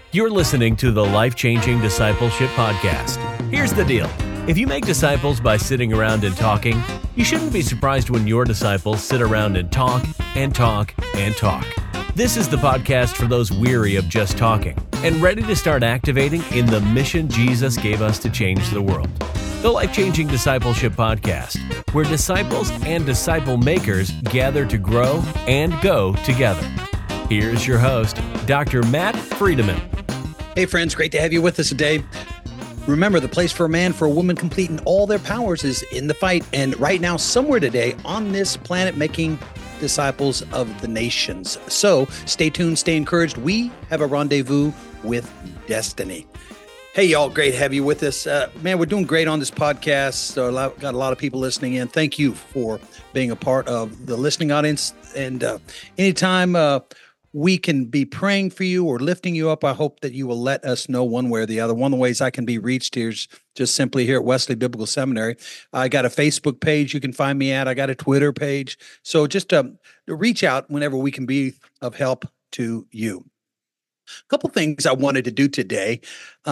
You're listening to the Life-Changing Discipleship Podcast. Here's the deal. If you make disciples by sitting around and talking, you shouldn't be surprised when your disciples sit around and talk and talk and talk. This is the podcast for those weary of just talking and ready to start activating in the mission Jesus gave us to change the world. The Life-Changing Discipleship Podcast, where disciples and disciple makers gather to grow and go together. Here's your host, Dr. Matt Friedemann. Hey friends, great to have you with us today. Remember, the place for a man, for a woman complete in all their powers is in the fight. And right now, somewhere today on this planet, making disciples of the nations. So stay tuned, stay encouraged. We have a rendezvous with destiny. Hey, y'all, great to have you with us. Man, we're doing great on this podcast. Got a lot of people listening in. Thank you for being a part of the listening audience. And anytime we can be praying for you or lifting you up, I hope that you will let us know one way or the other. One of the ways I can be reached here is just simply here at Wesley Biblical Seminary. I got a Facebook page you can find me at. I got a Twitter page. So just reach out whenever we can be of help to you. A couple things I wanted to do today.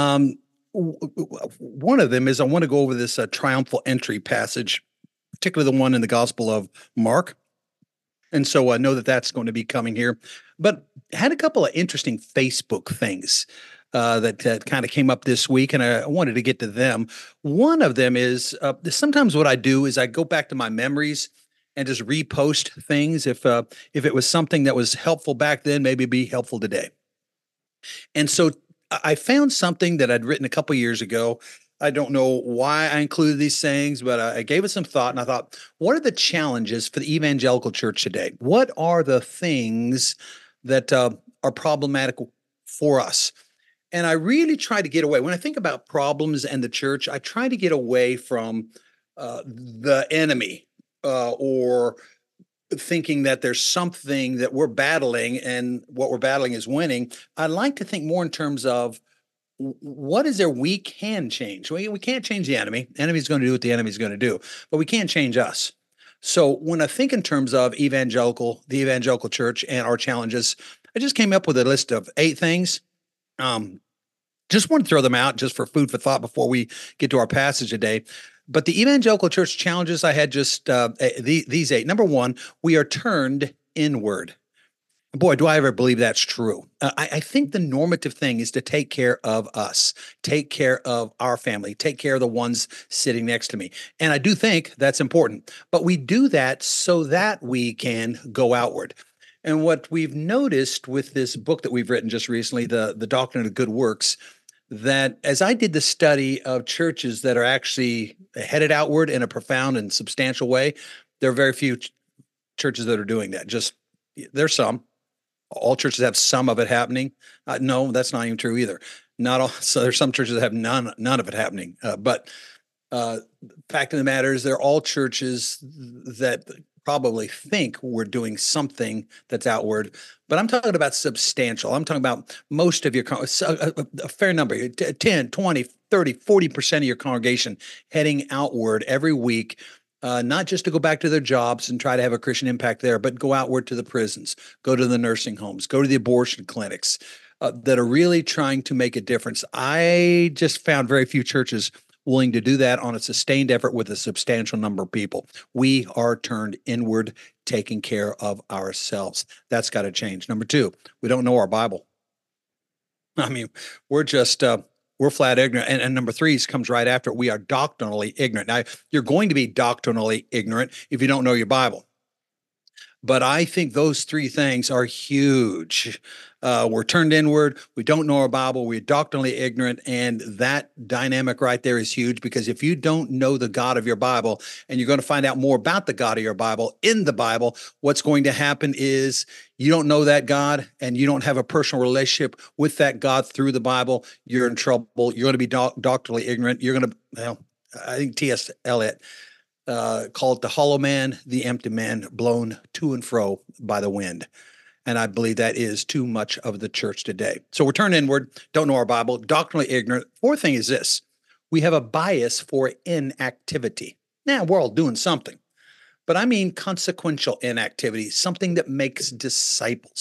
One of them is I want to go over this triumphal entry passage, particularly the one in the Gospel of Mark. And so I know that that's going to be coming here. But I had a couple of interesting Facebook things that kind of came up this week, and I wanted to get to them. One of them is sometimes what I do is I go back to my memories and just repost things. If it was something that was helpful back then, maybe it'd be helpful today. And so I found something that I'd written a couple years ago. I don't know why I included these things, but I gave it some thought, and I thought, what are the challenges for the evangelical church today? What are the things that are problematic for us? And I really try to get away. When I think about problems and the church, I try to get away from the enemy or thinking that there's something that we're battling and what we're battling is winning. I like to think more in terms of what is there we can change? We can't change the enemy. The enemy's going to do what the enemy's going to do, but we can't change us. So when I think in terms of the evangelical church and our challenges, I just came up with a list of 8 things. Just want to throw them out just for food for thought before we get to our passage today. But the evangelical church challenges, I had just these 8. Number 1, we are turned inward. Boy, do I ever believe that's true. I think the normative thing is to take care of us, take care of our family, take care of the ones sitting next to me. And I do think that's important. But we do that so that we can go outward. And what we've noticed with this book that we've written just recently, the Doctrine of Good Works, that as I did the study of churches that are actually headed outward in a profound and substantial way, there are very few churches that are doing that. There's some. All churches have some of it happening. No, that's not even true either. Not all. So there's some churches that have none of it happening. But fact of the matter is, they're all churches that probably think we're doing something that's outward. But I'm talking about substantial. I'm talking about most of your, a fair number, 10, 20, 30, 40% of your congregation heading outward every week. Not just to go back to their jobs and try to have a Christian impact there, but go outward to the prisons, go to the nursing homes, go to the abortion clinics that are really trying to make a difference. I just found very few churches willing to do that on a sustained effort with a substantial number of people. We are turned inward, taking care of ourselves. That's got to change. Number 2, we don't know our Bible. I mean, we're just... we're flat ignorant. And number 3 comes right after it. We are doctrinally ignorant. Now, you're going to be doctrinally ignorant if you don't know your Bible. But I think those 3 things are huge. We're turned inward. We don't know our Bible. We're doctrinally ignorant. And that dynamic right there is huge, because if you don't know the God of your Bible, and you're going to find out more about the God of your Bible in the Bible, what's going to happen is you don't know that God and you don't have a personal relationship with that God through the Bible, you're in trouble. You're going to be doctrinally ignorant. You're going to, I think T.S. Eliot called it the hollow man, the empty man, blown to and fro by the wind. And I believe that is too much of the church today. So we're turned inward, don't know our Bible, doctrinally ignorant. 4th thing is this: we have a bias for inactivity. Now, we're all doing something, but I mean consequential inactivity, something that makes disciples,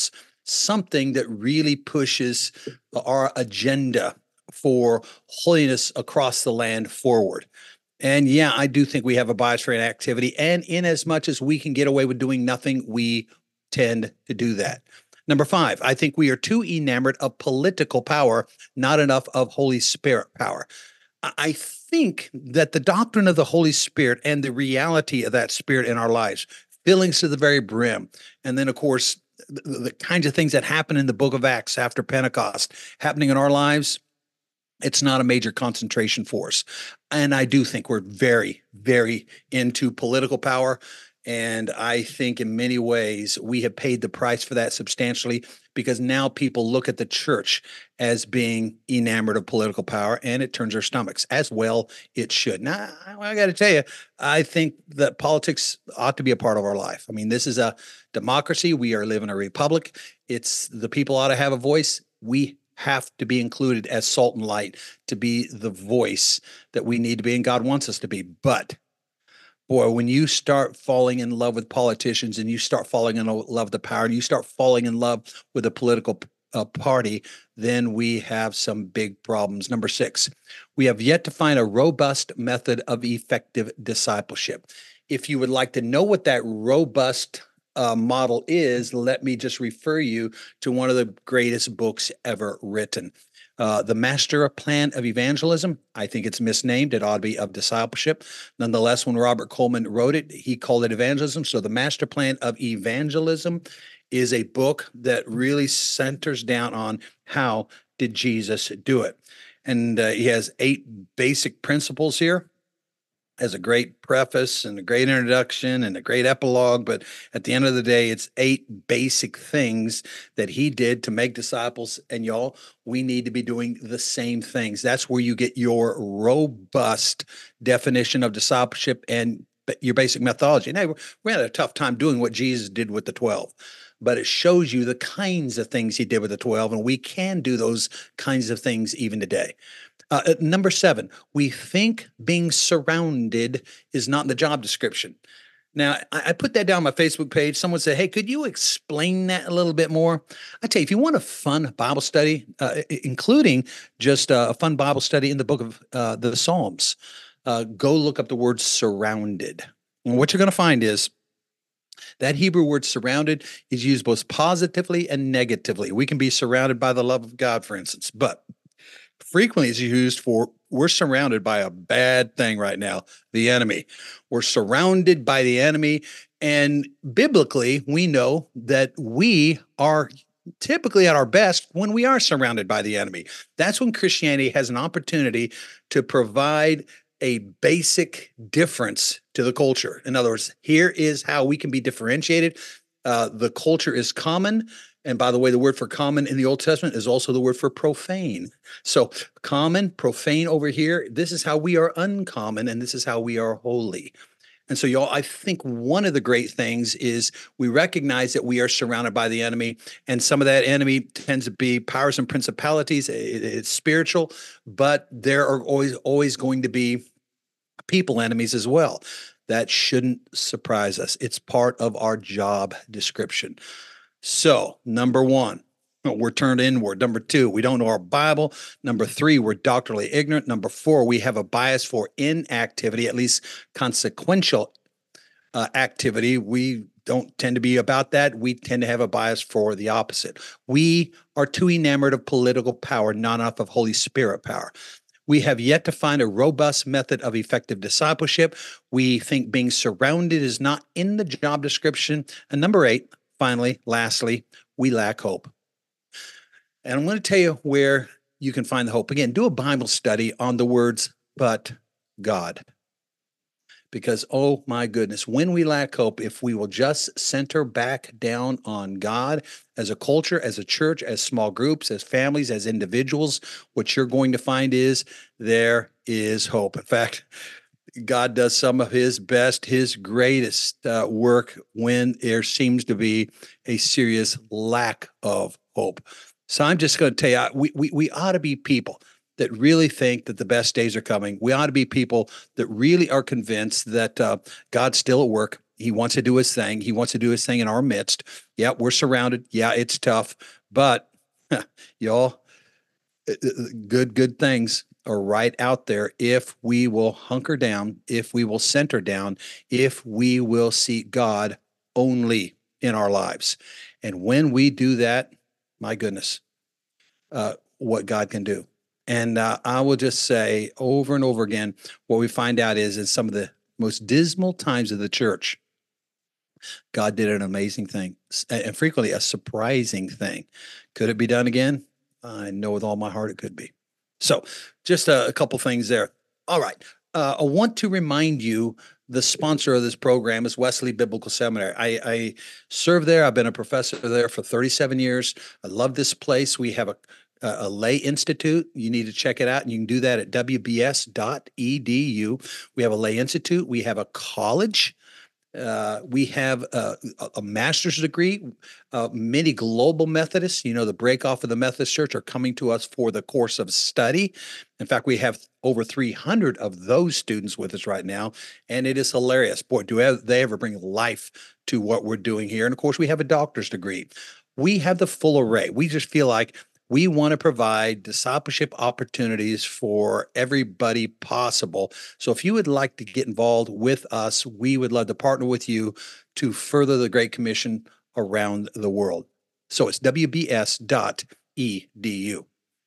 something that really pushes our agenda for holiness across the land forward. And yeah, I do think we have a bias for inactivity. And in as much as we can get away with doing nothing, we tend to do that. Number 5, I think we are too enamored of political power, not enough of Holy Spirit power. I think that the doctrine of the Holy Spirit and the reality of that Spirit in our lives, fillings to the very brim, and then, of course, the kinds of things that happen in the book of Acts after Pentecost happening in our lives, it's not a major concentration force. And I do think we're very, very into political power. And I think in many ways we have paid the price for that substantially, because now people look at the church as being enamored of political power, and it turns their stomachs, as well it should. Now, I got to tell you, I think that politics ought to be a part of our life. I mean, this is a democracy. We are living in a republic. It's the people ought to have a voice. We have to be included as salt and light to be the voice that we need to be and God wants us to be. But boy, when you start falling in love with politicians and you start falling in love with the power and you start falling in love with a political party, then we have some big problems. Number 6, we have yet to find a robust method of effective discipleship. If you would like to know what that robust model is, let me just refer you to one of the greatest books ever written. The Master Plan of Evangelism. I think it's misnamed. It ought to be of discipleship. Nonetheless, when Robert Coleman wrote it, he called it evangelism. So the Master Plan of Evangelism is a book that really centers down on how did Jesus do it. And he has 8 basic principles here. Has a great preface and a great introduction and a great epilogue, but at the end of the day, it's 8 basic things that he did to make disciples. And y'all, we need to be doing the same things. That's where you get your robust definition of discipleship and your basic methodology. Now, we had a tough time doing what Jesus did with the 12, but it shows you the kinds of things he did with the 12, and we can do those kinds of things even today. Number 7, we think being surrounded is not in the job description. Now, I put that down on my Facebook page. Someone said, hey, could you explain that a little bit more? I tell you, if you want a fun Bible study, including just a fun Bible study in the book of the Psalms, go look up the word surrounded. And what you're going to find is that Hebrew word surrounded is used both positively and negatively. We can be surrounded by the love of God, for instance, but frequently is used for we're surrounded by a bad thing right now, the enemy. We're surrounded by the enemy. And biblically, we know that we are typically at our best when we are surrounded by the enemy. That's when Christianity has an opportunity to provide a basic difference to the culture. In other words, here is how we can be differentiated. The culture is common. And by the way, the word for common in the Old Testament is also the word for profane. So common, profane over here, this is how we are uncommon, and this is how we are holy. And so, y'all, I think one of the great things is we recognize that we are surrounded by the enemy, and some of that enemy tends to be powers and principalities. It's spiritual, but there are always going to be people enemies as well. That shouldn't surprise us. It's part of our job description. So, number 1, we're turned inward. Number 2, we don't know our Bible. Number 3, we're doctrinally ignorant. Number 4, we have a bias for inactivity, at least consequential activity. We don't tend to be about that. We tend to have a bias for the opposite. We are too enamored of political power, not enough of Holy Spirit power. We have yet to find a robust method of effective discipleship. We think being surrounded is not in the job description. And number 8, finally, lastly, we lack hope. And I'm going to tell you where you can find the hope. Again, do a Bible study on the words, but God. Because, oh my goodness, when we lack hope, if we will just center back down on God as a culture, as a church, as small groups, as families, as individuals, what you're going to find is there is hope. In fact, God does some of his best, his greatest work when there seems to be a serious lack of hope. So I'm just going to tell you, we ought to be people that really think that the best days are coming. We ought to be people that really are convinced that God's still at work, He wants to do his thing. He wants to do his thing in our midst. Yeah, we're surrounded. Yeah, it's tough, but y'all, good things are right out there if we will hunker down, if we will center down, if we will seek God only in our lives. And when we do that, my goodness, what God can do. And I will just say over and over again, what we find out is in some of the most dismal times of the church, God did an amazing thing and frequently a surprising thing. Could it be done again? I know with all my heart it could be. So, just a couple things there. All right. I want to remind you the sponsor of this program is Wesley Biblical Seminary. I serve there. I've been a professor there for 37 years. I love this place. We have a lay institute. You need to check it out, and you can do that at wbs.edu. We have a lay institute. We have a college. We have a master's degree. Many global Methodists, the break off of the Methodist Church, are coming to us for the course of study. In fact, we have over 300 of those students with us right now, and it is hilarious. Boy, they ever bring life to what we're doing here. And of course, we have a doctor's degree. We have the full array. We just feel like we want to provide discipleship opportunities for everybody possible. So if you would like to get involved with us, we would love to partner with you to further the Great Commission around the world. So it's wbs.edu.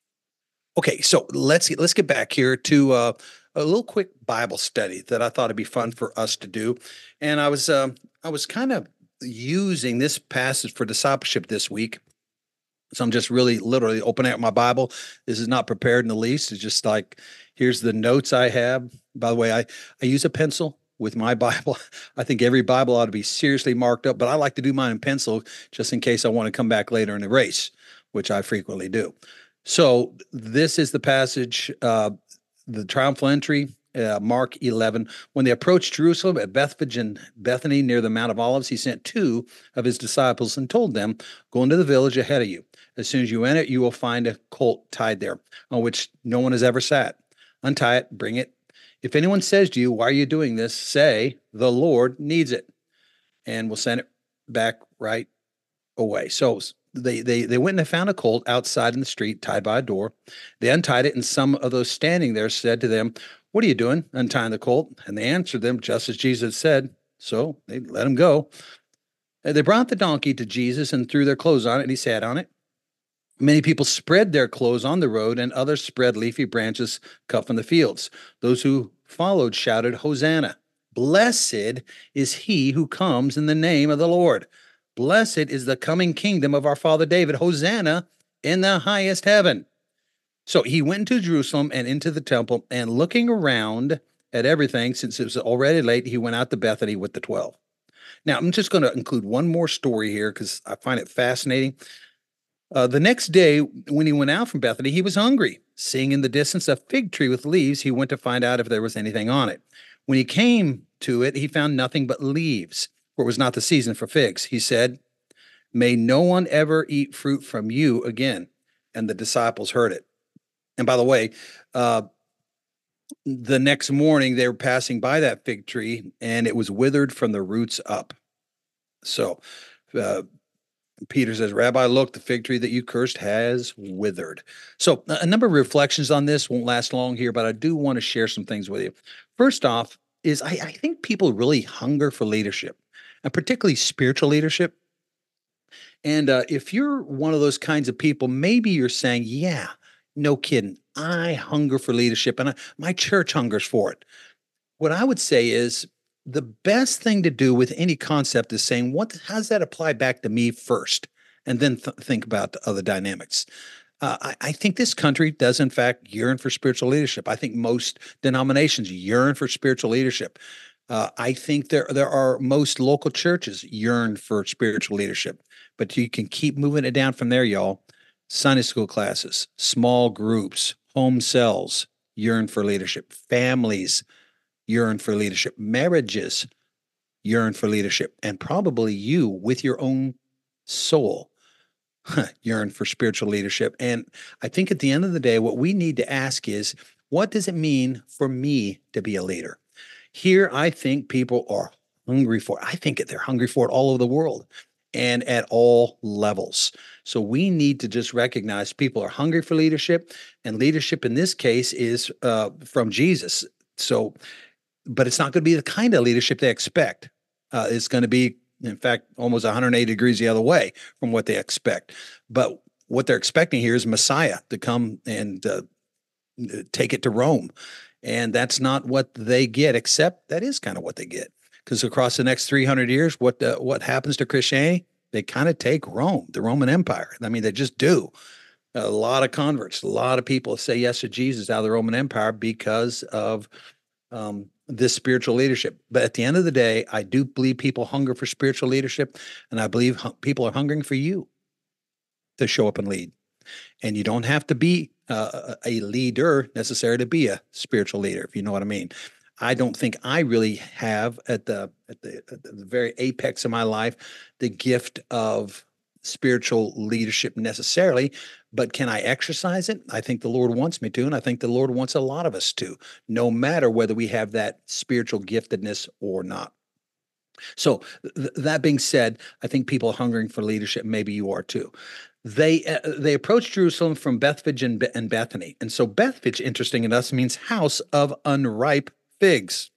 Okay, so let's get back here to a little quick Bible study that I thought it'd be fun for us to do. And I was kind of using this passage for discipleship this week. So I'm just really literally opening up my Bible. This is not prepared in the least. It's just like, here's the notes I have. By the way, I use a pencil with my Bible. I think every Bible ought to be seriously marked up, but I like to do mine in pencil just in case I want to come back later in the race, which I frequently do. So this is the passage, the triumphal entry, Mark 11. When they approached Jerusalem at Bethphage and Bethany near the Mount of Olives, he sent two of his disciples and told them, "Go into the village ahead of you. As soon as you enter, you will find a colt tied there, on which no one has ever sat. Untie it, bring it. If anyone says to you, 'Why are you doing this?' say, 'The Lord needs it,' and we'll send it back right away." So they went and they found a colt outside in the street, tied by a door. They untied it, and some of those standing there said to them, "What are you doing, untying the colt?" And they answered them just as Jesus said. So they let him go. And they brought the donkey to Jesus and threw their clothes on it, and he sat on it. Many people spread their clothes on the road, and others spread leafy branches cut from the fields. Those who followed shouted, "Hosanna! Blessed is he who comes in the name of the Lord. Blessed is the coming kingdom of our father David. Hosanna in the highest heaven." So he went into Jerusalem and into the temple, and looking around at everything, since it was already late, he went out to Bethany with the 12. Now, I'm just going to include one more story here because I find it fascinating. The next day, when he went out from Bethany, he was hungry. Seeing in the distance a fig tree with leaves, he went to find out if there was anything on it. When he came to it, he found nothing but leaves, for it was not the season for figs. He said, "May no one ever eat fruit from you again." And the disciples heard it. And by the way, the next morning they were passing by that fig tree, and it was withered from the roots up. So, Peter says, "Rabbi, look, the fig tree that you cursed has withered." So a number of reflections on this won't last long here, but I do want to share some things with you. First off is I think people really hunger for leadership, and particularly spiritual leadership. And if you're one of those kinds of people, maybe you're saying, "Yeah, no kidding. I hunger for leadership, and my church hungers for it." What I would say is the best thing to do with any concept is saying, how does that apply back to me first? And then think about the other dynamics. I think this country does, in fact, yearn for spiritual leadership. I think most denominations yearn for spiritual leadership. I think there are most local churches yearn for spiritual leadership, but you can keep moving it down from there, y'all. Sunday school classes, small groups, home cells yearn for leadership. Families yearn for leadership. Marriages yearn for leadership. And probably you, with your own soul, yearn for spiritual leadership. And I think at the end of the day, what we need to ask is, what does it mean for me to be a leader? Here, I think people are hungry for it. I think they're hungry for it all over the world and at all levels. So we need to just recognize people are hungry for leadership, and leadership in this case is from Jesus. So, but it's not going to be the kind of leadership they expect. It's going to be, in fact, almost 180 degrees the other way from what they expect. But what they're expecting here is Messiah to come and take it to Rome. And that's not what they get, except that is kind of what they get. Because across the next 300 years, what happens to Christianity? They kind of take Rome, the Roman Empire. I mean, they just do. A lot of converts, a lot of people say yes to Jesus out of the Roman Empire because of this spiritual leadership. But at the end of the day, I do believe people hunger for spiritual leadership, and I believe people are hungering for you to show up and lead. And you don't have to be a leader necessarily to be a spiritual leader, if you know what I mean. I don't think I really have at the very apex of my life the gift of spiritual leadership necessarily, but can I exercise it? I think the Lord wants me to, and I think the Lord wants a lot of us to, no matter whether we have that spiritual giftedness or not. So that being said, I think people are hungering for leadership. Maybe you are too. They approached Jerusalem from Bethphage and Bethany. And so Bethphage, interesting enough, means house of unripe figs.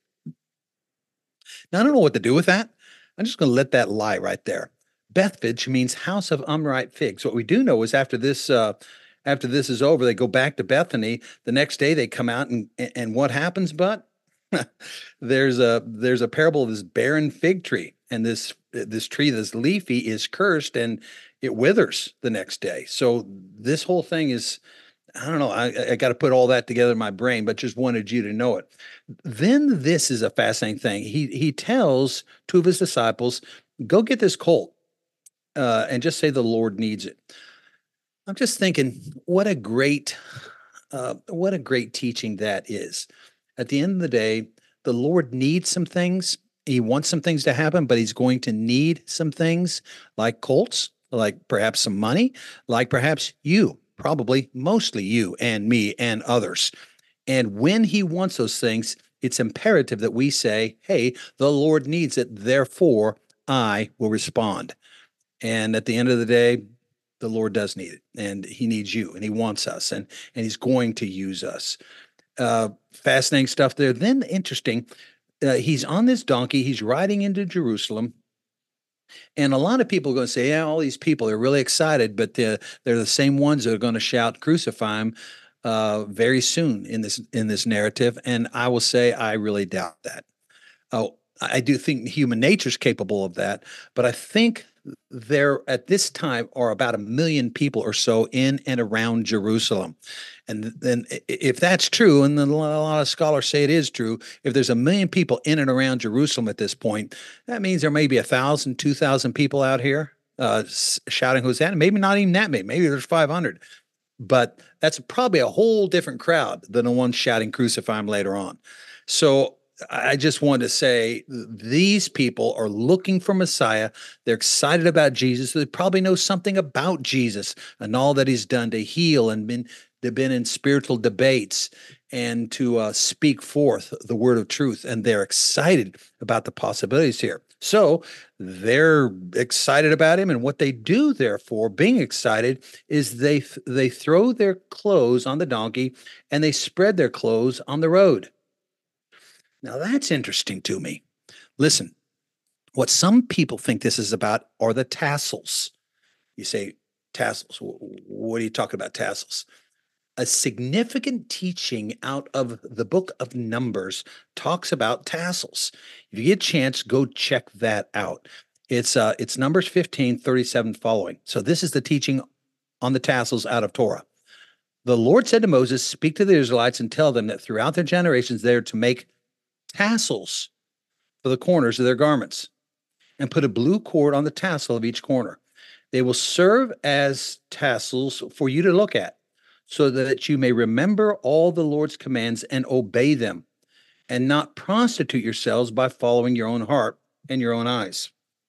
Now, I don't know what to do with that. I'm just going to let that lie right there. Bethphage means house of unripe figs. What we do know is after this is over, they go back to Bethany. The next day they come out and what happens? But there's a parable of this barren fig tree, and this tree that's leafy is cursed and it withers the next day. So this whole thing is, I don't know, I got to put all that together in my brain, but just wanted you to know it. Then this is a fascinating thing. He tells two of his disciples, go get this colt and just say the Lord needs it. I'm just thinking, what a great teaching that is. At the end of the day, the Lord needs some things. He wants some things to happen, but he's going to need some things like colts, like perhaps some money, like perhaps you, probably mostly you and me and others. And when he wants those things, it's imperative that we say, hey, the Lord needs it, therefore I will respond. And at the end of the day, the Lord does need it, and he needs you, and he wants us, and he's going to use us. Fascinating stuff there. Then interesting, he's on this donkey, he's riding into Jerusalem, and a lot of people are going to say, yeah, all these people are really excited, but they're the same ones that are going to shout, crucify him very soon in this narrative. And I will say, I really doubt that. Oh, I do think human nature is capable of that, but I think there at this time are about 1 million people or so in and around Jerusalem. And then if that's true, and then a lot of scholars say it is true, if there's 1 million people in and around Jerusalem at this point, that means there may be 1,000, 2,000 people out here shouting Hosanna. Maybe not even that many. Maybe there's 500. But that's probably a whole different crowd than the ones shouting crucify him later on. So I just wanted to say these people are looking for Messiah. They're excited about Jesus. They probably know something about Jesus and all that he's done to heal, and they've been in spiritual debates and to speak forth the word of truth. And they're excited about the possibilities here. So they're excited about him. And what they do, therefore, being excited, is they throw their clothes on the donkey and they spread their clothes on the road. Now, that's interesting to me. Listen, what some people think this is about are the tassels. You say, tassels, what are you talking about, tassels? A significant teaching out of the book of Numbers talks about tassels. If you get a chance, go check that out. It's Numbers 15, 37 following. So this is the teaching on the tassels out of Torah. The Lord said to Moses, speak to the Israelites and tell them that throughout their generations they are to make tassels for the corners of their garments, and put a blue cord on the tassel of each corner. They will serve as tassels for you to look at, so that you may remember all the Lord's commands and obey them, and not prostitute yourselves by following your own heart and your own eyes.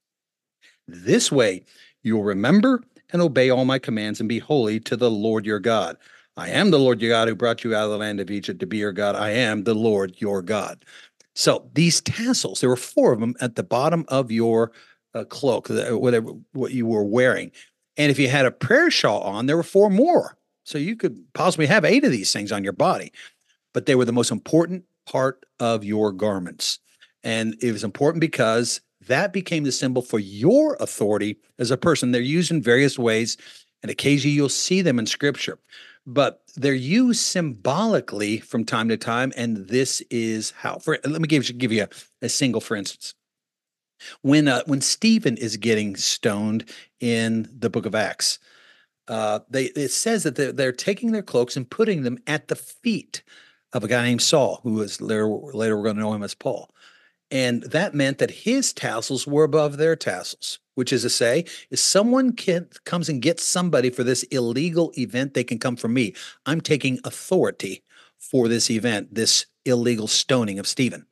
This way you will remember and obey all my commands and be holy to the Lord your God. I am the Lord your God who brought you out of the land of Egypt to be your God. I am the Lord your God. So these tassels, there were four of them at the bottom of your cloak, whatever what you were wearing. And if you had a prayer shawl on, there were four more. So you could possibly have eight of these things on your body, but they were the most important part of your garments. And it was important because that became the symbol for your authority as a person. They're used in various ways, and occasionally you'll see them in scripture, but they're used symbolically from time to time. And this is how. Let me give you a single, for instance. When Stephen is getting stoned in the book of Acts, it says that they're taking their cloaks and putting them at the feet of a guy named Saul, who is later we're going to know him as Paul. And that meant that his tassels were above their tassels, which is to say, if someone comes and gets somebody for this illegal event, they can come from me. I'm taking authority for this event, this illegal stoning of Stephen.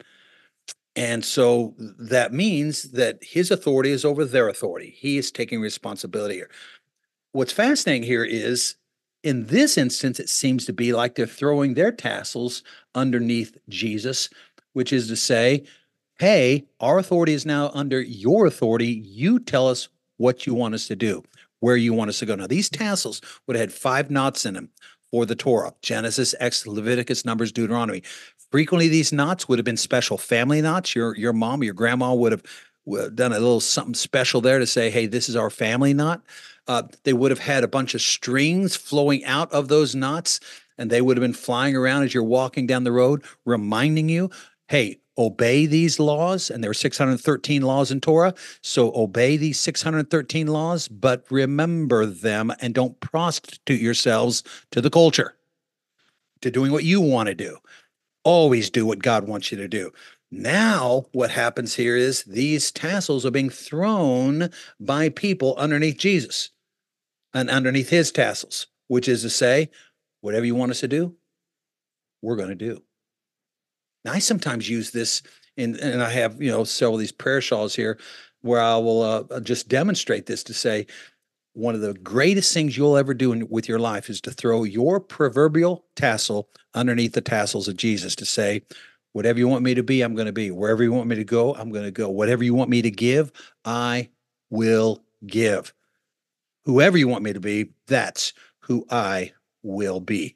And so that means that his authority is over their authority. He is taking responsibility here. What's fascinating here is, in this instance, it seems to be like they're throwing their tassels underneath Jesus, which is to say, hey, our authority is now under your authority. You tell us what you want us to do, where you want us to go. Now, these tassels would have had 5 knots in them for the Torah: Genesis, Exodus, Leviticus, Numbers, Deuteronomy. Frequently, these knots would have been special family knots. Your mom, your grandma would have done a little something special there to say, hey, this is our family knot. They would have had a bunch of strings flowing out of those knots, and they would have been flying around as you're walking down the road, reminding you, hey, obey these laws. And there are 613 laws in Torah. So obey these 613 laws, but remember them and don't prostitute yourselves to the culture, to doing what you want to do. Always do what God wants you to do. Now, what happens here is these tassels are being thrown by people underneath Jesus and underneath his tassels, which is to say, whatever you want us to do, we're going to do. Now, I sometimes use this, and I have, several of these prayer shawls here where I will just demonstrate this to say, one of the greatest things you'll ever do with your life is to throw your proverbial tassel underneath the tassels of Jesus, to say, whatever you want me to be, I'm going to be. Wherever you want me to go, I'm going to go. Whatever you want me to give, I will give. Whoever you want me to be, that's who I will be.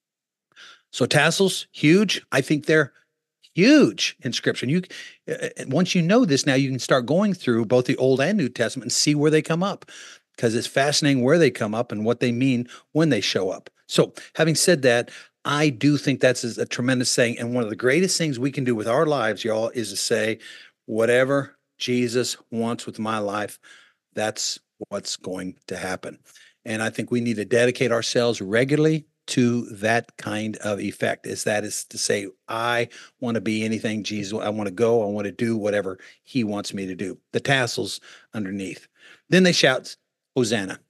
So tassels, huge. I think they're huge in Scripture. Once you know this, now you can start going through both the Old and New Testament and see where they come up, because it's fascinating where they come up and what they mean when they show up. So having said that, I do think that's a tremendous thing. And one of the greatest things we can do with our lives, y'all, is to say, whatever Jesus wants with my life, that's what's going to happen. And I think we need to dedicate ourselves regularly to that kind of effect. That is to say, I want to be anything Jesus. I want to go. I want to do whatever he wants me to do. The tassels underneath. Then they shout, Hosanna.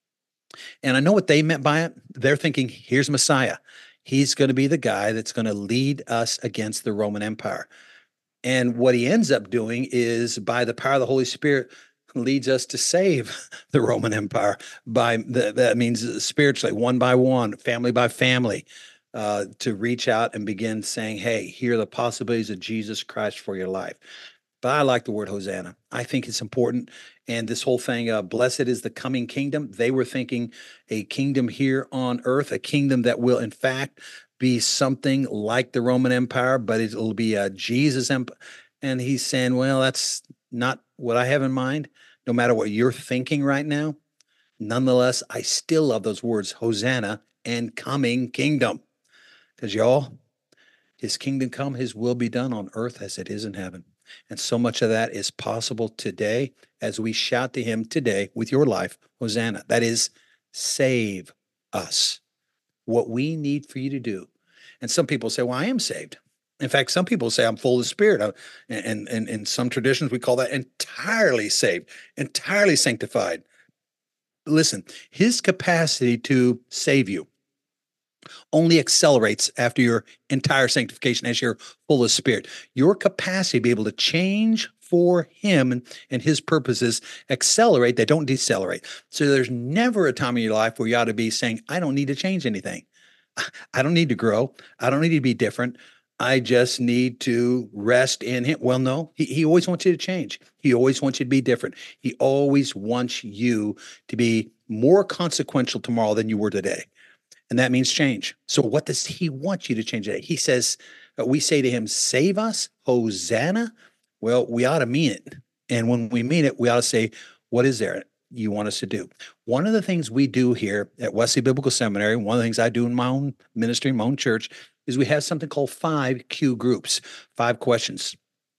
And I know what they meant by it. They're thinking, here's Messiah. He's going to be the guy that's going to lead us against the Roman Empire. And what he ends up doing is, by the power of the Holy Spirit, leads us to save the Roman Empire. That means spiritually, one by one, family by family, to reach out and begin saying, hey, here are the possibilities of Jesus Christ for your life. But I like the word Hosanna. I think it's important. And this whole thing, blessed is the coming kingdom. They were thinking a kingdom here on earth, a kingdom that will in fact be something like the Roman Empire, but it'll be a Jesus empire. And he's saying, well, that's not what I have in mind. No matter what you're thinking right now, nonetheless, I still love those words, Hosanna and coming kingdom. Because y'all, his kingdom come, his will be done on earth as it is in heaven. And so much of that is possible today as we shout to him today with your life, Hosanna. That is, save us. What we need for you to do. And some people say, well, I am saved. In fact, some people say I'm full of the Spirit. And in some traditions, we call that entirely saved, entirely sanctified. Listen, his capacity to save you only accelerates after your entire sanctification as you're full of Spirit. Your capacity to be able to change for him and his purposes accelerate, they don't decelerate. So there's never a time in your life where you ought to be saying, I don't need to change anything. I don't need to grow. I don't need to be different. I just need to rest in him. Well, no, he always wants you to change. He always wants you to be different. He always wants you to be more consequential tomorrow than you were today. And that means change. So what does he want you to change today? He says, we say to him, save us, Hosanna. Well, we ought to mean it. And when we mean it, we ought to say, what is there you want us to do? One of the things we do here at Wesley Biblical Seminary, one of the things I do in my own ministry, my own church, is we have something called 5 Q groups, 5 questions.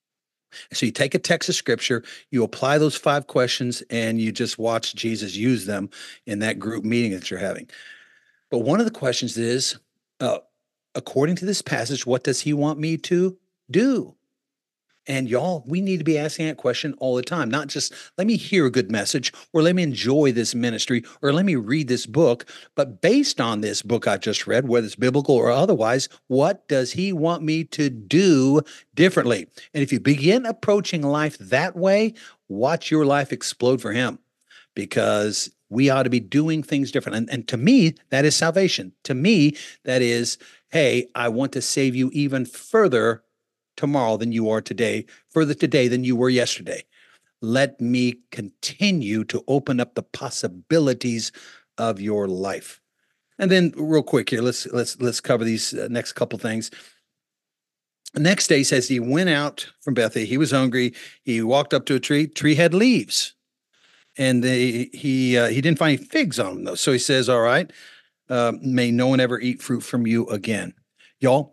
So you take a text of scripture, you apply those 5 questions, and you just watch Jesus use them in that group meeting that you're having. But one of the questions is, according to this passage, what does he want me to do? And y'all, we need to be asking that question all the time, not just let me hear a good message or let me enjoy this ministry or let me read this book, but based on this book I just read, whether it's biblical or otherwise, what does he want me to do differently? And if you begin approaching life that way, watch your life explode for him, because we ought to be doing things different. And to me, that is salvation. To me, that is, hey, I want to save you even further tomorrow than you are today, further today than you were yesterday. Let me continue to open up the possibilities of your life. And then real quick here, let's cover these next couple things. The next day, he says he went out from Bethany. He was hungry. He walked up to a tree. Tree had leaves. And he didn't find any figs on them, though. So he says, all right, may no one ever eat fruit from you again. Y'all,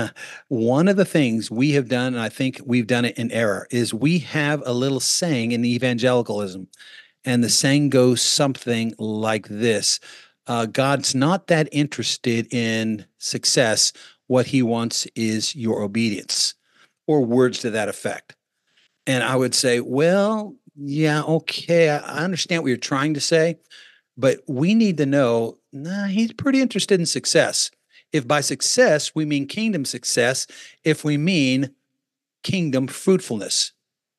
one of the things we have done, and I think we've done it in error, is we have a little saying in evangelicalism. And the saying goes something like this. God's not that interested in success. What he wants is your obedience, or words to that effect. And I would say, well, yeah, okay, I understand what you're trying to say, but we need to know, he's pretty interested in success. If by success, we mean kingdom success, if we mean kingdom fruitfulness.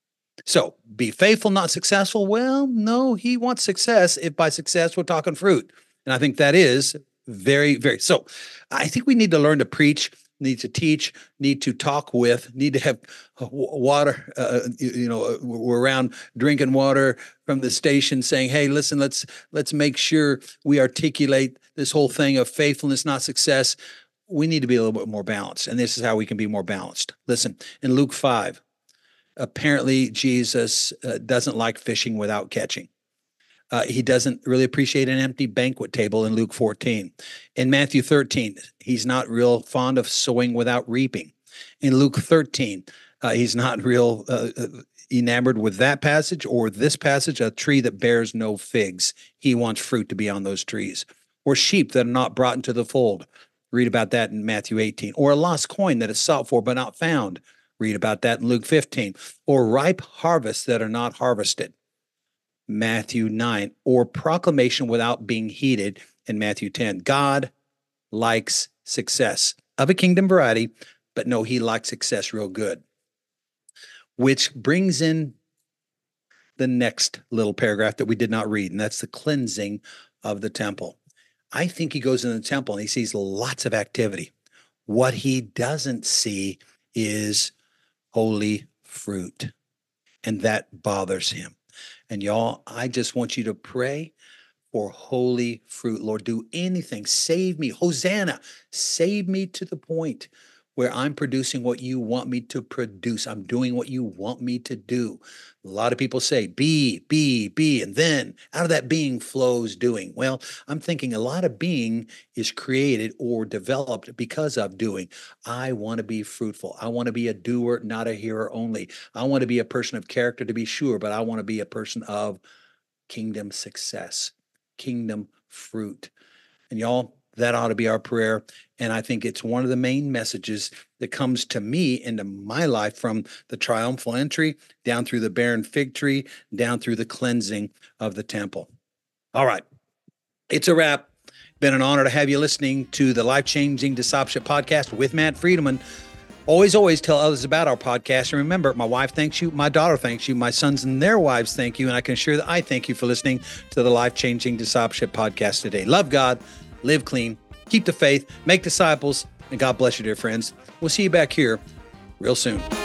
So be faithful, not successful. Well, no, he wants success. If by success, we're talking fruit. And I think that is very, very, so I think we need to learn to preach, need to teach, need to talk with, need to have water, we're around drinking water from the station saying, hey, listen, let's make sure we articulate this whole thing of faithfulness, not success. We need to be a little bit more balanced. And this is how we can be more balanced. Listen, in Luke 5, apparently Jesus doesn't like fishing without catching. He doesn't really appreciate an empty banquet table in Luke 14. In Matthew 13, he's not real fond of sowing without reaping. In Luke 13, he's not real enamored with that passage or this passage, a tree that bears no figs. He wants fruit to be on those trees. Or sheep that are not brought into the fold. Read about that in Matthew 18. Or a lost coin that is sought for but not found. Read about that in Luke 15. Or ripe harvests that are not harvested. Matthew 9, or proclamation without being heeded in Matthew 10. God likes success of a kingdom variety, but no, he likes success real good. Which brings in the next little paragraph that we did not read, and that's the cleansing of the temple. I think he goes in the temple and he sees lots of activity. What he doesn't see is holy fruit, and that bothers him. And y'all, I just want you to pray for holy fruit. Lord, do anything. Save me. Hosanna. Save me to the point where I'm producing what you want me to produce. I'm doing what you want me to do. A lot of people say, be, and then out of that being flows doing. Well, I'm thinking a lot of being is created or developed because of doing. I want to be fruitful. I want to be a doer, not a hearer only. I want to be a person of character to be sure, but I want to be a person of kingdom success, kingdom fruit. And y'all, that ought to be our prayer. And I think it's one of the main messages that comes to me into my life from the triumphal entry down through the barren fig tree, down through the cleansing of the temple. All right. It's a wrap. Been an honor to have you listening to the Life Changing Discipleship Podcast with Matt Friedemann. Always tell others about our podcast. And remember, my wife thanks you, my daughter thanks you, my sons and their wives thank you, and I can assure that I thank you for listening to the Life Changing Discipleship Podcast today. Love God, live clean, keep the faith, make disciples, And God bless you, dear friends. We'll see you back here real soon.